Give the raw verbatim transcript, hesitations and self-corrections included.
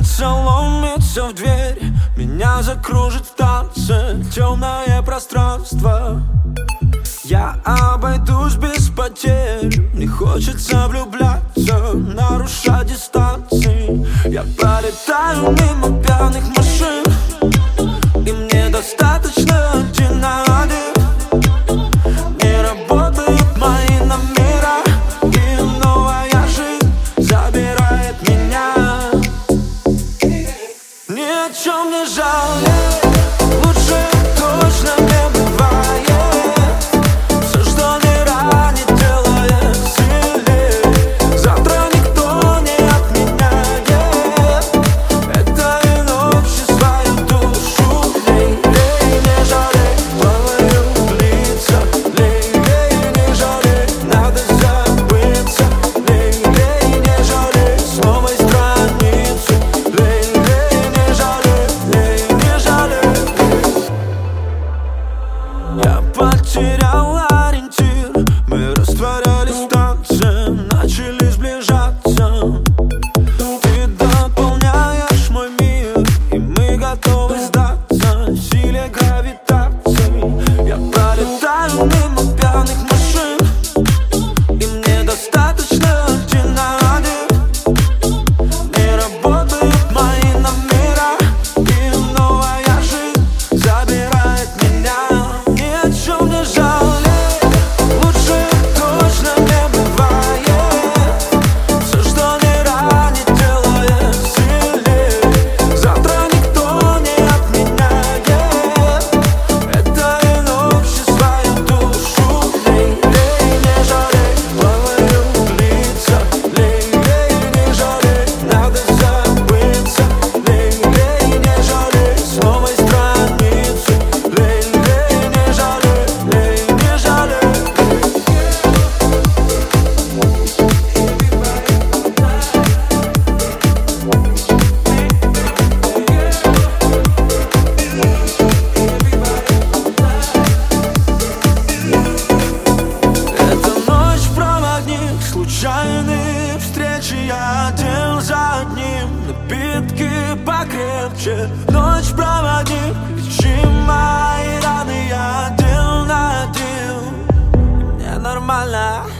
Сердце ломится в дверь, меня закружит в танце темное пространство. Я обойдусь без потерь, не хочется влюбляться, нарушать дистанции. Я пролетаю мимо пьяных машин, и мне достаточно один на один. Не работают мои номера, и новая жизнь забирает меня. Ни о чем не жалею, лучше точно не бывает. Все, что не ранит, делает сильнее. Завтра никто не отменяет. Это вино свою душу. Лей, лей, не жалей, плаваю лица. Лей, лей, не жалей, надо забыться. Лей, лей, не жалей, с новой страницы. Лей, лей, не жалей, лей, не жалей. Я потерял ориентир, мы растворялись в танце, начали сближаться. Ты дополняешь мой мир, и мы готовы сдаться силе гравитации. Я пролетаю мимо пьяных машин, и мне достаточно один на один. Не работают мои номера, и новая жизнь забирает меня. Ни о чем не жалею, лучше точно не бывает. Все, что не ранит, делает сильнее. Завтра никто не отменяет. Это вино свою душу. Лей, лей, не жалей, плаваю лица. Лей, лей, не жалей, надо забыться. Лей, лей, не жалей, с новой страницы. Лей, лей, не жалей, лей, не жалей. Это ночь-проводник, случайные встречи, я один за одним, напитки покрепче. Ночь-проводник, лечи мои раны, я один на один. Мне нормально.